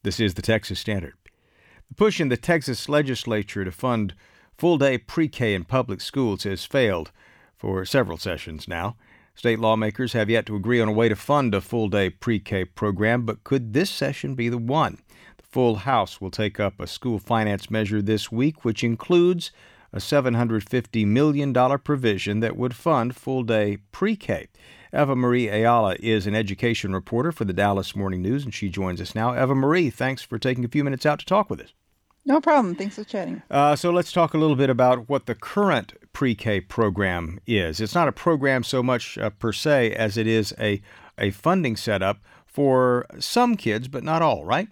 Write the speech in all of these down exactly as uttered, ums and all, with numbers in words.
This is the Texas Standard. The push in the Texas legislature to fund full-day pre-K in public schools has failed for several sessions now. State lawmakers have yet to agree on a way to fund a full-day pre-K program, but could this session be the one? The full House will take up a school finance measure this week, which includes a seven hundred fifty million dollars provision that would fund full-day pre-K. Eva Marie Ayala is an education reporter for the Dallas Morning News, and she joins us now. Eva Marie, thanks for taking a few minutes out to talk with us. No problem. Thanks for chatting. Uh, so let's talk a little bit about what the current pre-K program is. It's not a program so much uh, per se as it is a, a funding setup for some kids, but not all, right?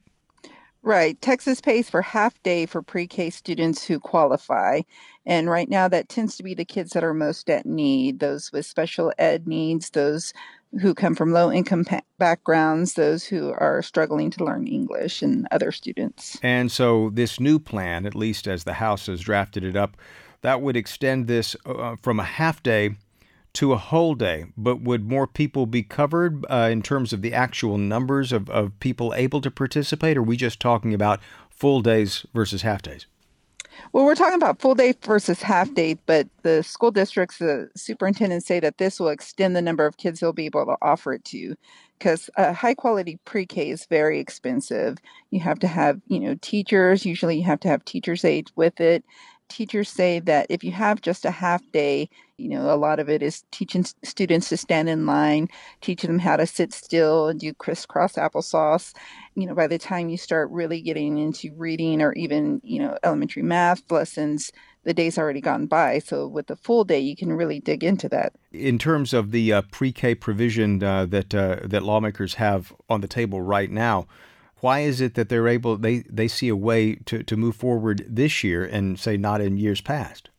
Right. Texas pays for half day for pre-K students who qualify. And right now that tends to be the kids that are most at need, those with special ed needs, those who come from low income pa- backgrounds, those who are struggling to learn English, and other students. And so this new plan, at least as the House has drafted it up, that would extend this uh, from a half day to a whole day. But would more people be covered uh, in terms of the actual numbers of, of people able to participate? Or are we just talking about full days versus half days? Well, we're talking about full day versus half day, but the school districts, the superintendents say that this will extend the number of kids they'll be able to offer it to, because uh, high quality pre-K is very expensive. You have to have, you know, teachers. Usually you have to have teachers' aides with it. Teachers say that if you have just a half day, you know, a lot of it is teaching students to stand in line, teaching them how to sit still and do crisscross applesauce. You know, by the time you start really getting into reading or even, you know, elementary math lessons, the day's already gone by. So with the full day, you can really dig into that. In terms of the uh, pre-K provision uh, that uh, that lawmakers have on the table right now, why is it that they're able, they, they see a way to, to move forward this year and say not in years past?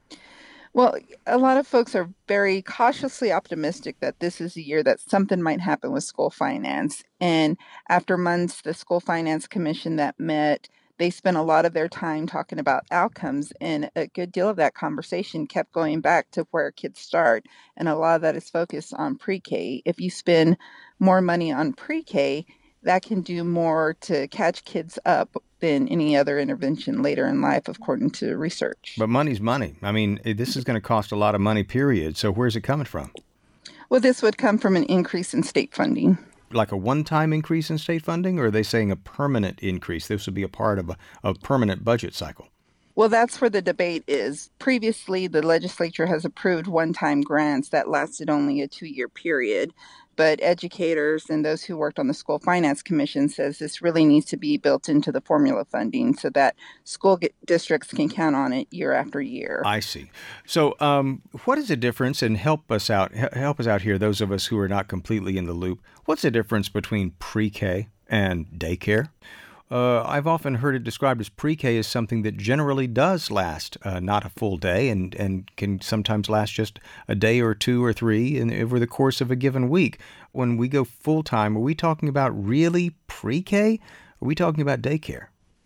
Well, a lot of folks are very cautiously optimistic that this is a year that something might happen with school finance. And after months, the School Finance Commission that met, they spent a lot of their time talking about outcomes, and a good deal of that conversation kept going back to where kids start. And a lot of that is focused on pre-K. If you spend more money on pre-K, that can do more to catch kids up than any other intervention later in life, according to research. But money's money. I mean, this is going to cost a lot of money, period. So where's it coming from? Well, this would come from an increase in state funding. Like a one-time increase in state funding, or are they saying a permanent increase? This would be a part of a, a permanent budget cycle. Well, that's where the debate is. Previously, the legislature has approved one-time grants that lasted only a two-year period. But educators and those who worked on the School Finance Commission says this really needs to be built into the formula funding so that school districts can count on it year after year. I see. So um, what is the difference, and help us out, help us out here, those of us who are not completely in the loop, what's the difference between pre-K and daycare? Uh, I've often heard it described as pre-K as something that generally does last uh, not a full day and, and can sometimes last just a day or two or three in, over the course of a given week. When we go full-time, are we talking about really pre-K? Are we talking about daycare?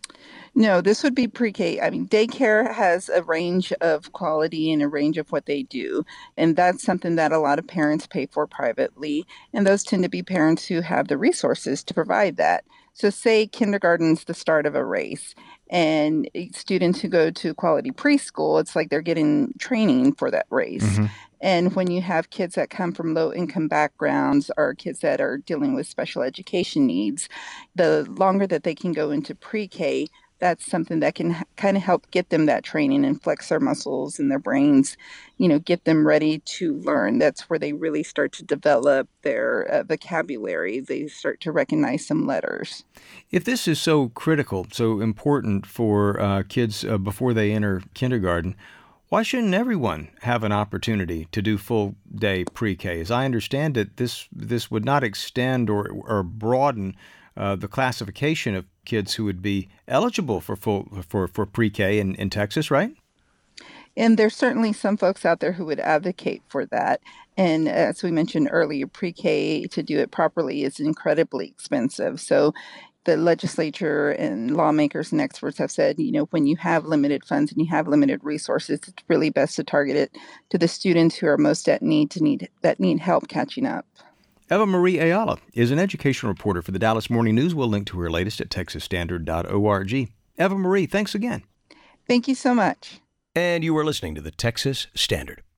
No, this would be pre-K. I mean, daycare has a range of quality and a range of what they do. And that's something that a lot of parents pay for privately. And those tend to be parents who have the resources to provide that. So say kindergarten's the start of a race, and students who go to quality preschool, it's like they're getting training for that race. Mm-hmm. And when you have kids that come from low income backgrounds or kids that are dealing with special education needs, the longer that they can go into pre-K, that's something that can kind of help get them that training and flex their muscles and their brains, you know, get them ready to learn. That's where they really start to develop their uh, vocabulary. They start to recognize some letters. If this is so critical, so important for uh, kids uh, before they enter kindergarten, why shouldn't everyone have an opportunity to do full day pre-K? As I understand it, this this would not extend or, or broaden uh, the classification of kids who would be eligible for full for, for pre-K in, in Texas, right? And there's certainly some folks out there who would advocate for that. And as we mentioned earlier, pre-K, to do it properly, is incredibly expensive. So the legislature and lawmakers and experts have said, you know, when you have limited funds and you have limited resources, it's really best to target it to the students who are most at need to need that need help catching up. Eva Marie Ayala is an education reporter for the Dallas Morning News. We'll link to her latest at texas standard dot org. Eva Marie, thanks again. Thank you so much. And you are listening to the Texas Standard.